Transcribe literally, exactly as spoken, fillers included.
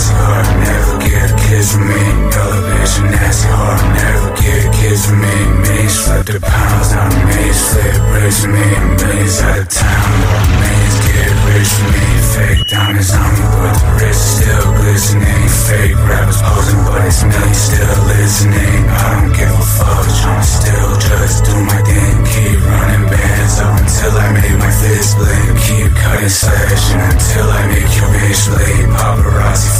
nasty heart, never get a kiss from me. Yellow bitch, a nasty heart, never get a kiss from me. Millions flip the pounds, now millions flip bricks from me. Millions out of town, but millions get rich from me. Fake diamonds on me, but the wrist still glistening. Fake rappers posing, but it's me still listening. I don't give a fuck, tryna still just do my thing. Keep running bands up until I make my fist bleed. Keep cutting session until I make your bitch bleed. Paparazzi